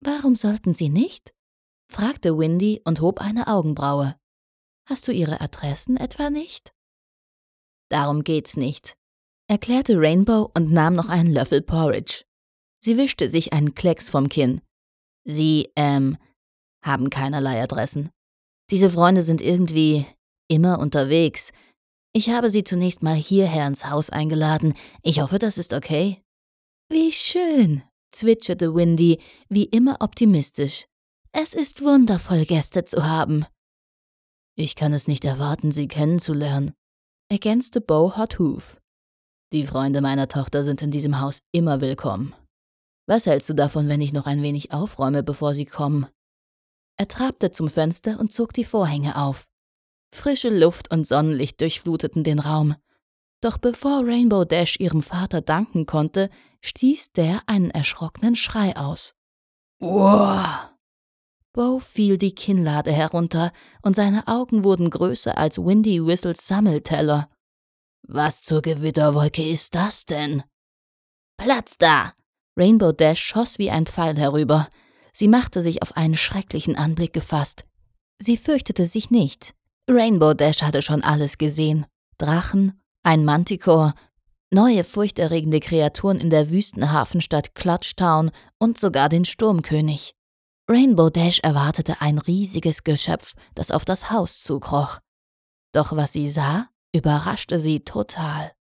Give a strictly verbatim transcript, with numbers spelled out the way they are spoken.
»Warum sollten sie nicht?« fragte Windy und hob eine Augenbraue. »Hast du ihre Adressen etwa nicht?« »Darum geht's nicht«, erklärte Rainbow und nahm noch einen Löffel Porridge. Sie wischte sich einen Klecks vom Kinn. »Sie, ähm, haben keinerlei Adressen. Diese Freunde sind irgendwie immer unterwegs. Ich habe sie zunächst mal hierher ins Haus eingeladen. Ich hoffe, das ist okay?« »Wie schön«, zwitscherte Windy, wie immer optimistisch. »Es ist wundervoll, Gäste zu haben.« »Ich kann es nicht erwarten, sie kennenzulernen«, ergänzte Bo Hot-Hoof. »Die Freunde meiner Tochter sind in diesem Haus immer willkommen. Was hältst du davon, wenn ich noch ein wenig aufräume, bevor sie kommen?« Er trabte zum Fenster und zog die Vorhänge auf. Frische Luft und Sonnenlicht durchfluteten den Raum. Doch bevor Rainbow Dash ihrem Vater danken konnte, stieß der einen erschrockenen Schrei aus. »Uah!« Bo fiel die Kinnlade herunter und seine Augen wurden größer als Windy Whistles Sammelteller. »Was zur Gewitterwolke ist das denn?« »Platz da!« Rainbow Dash schoss wie ein Pfeil herüber. Sie machte sich auf einen schrecklichen Anblick gefasst. Sie fürchtete sich nicht. Rainbow Dash hatte schon alles gesehen. Drachen, ein Manticore, neue furchterregende Kreaturen in der Wüstenhafenstadt Clutchtown und sogar den Sturmkönig. Rainbow Dash erwartete ein riesiges Geschöpf, das auf das Haus zukroch. Doch was sie sah, überraschte sie total.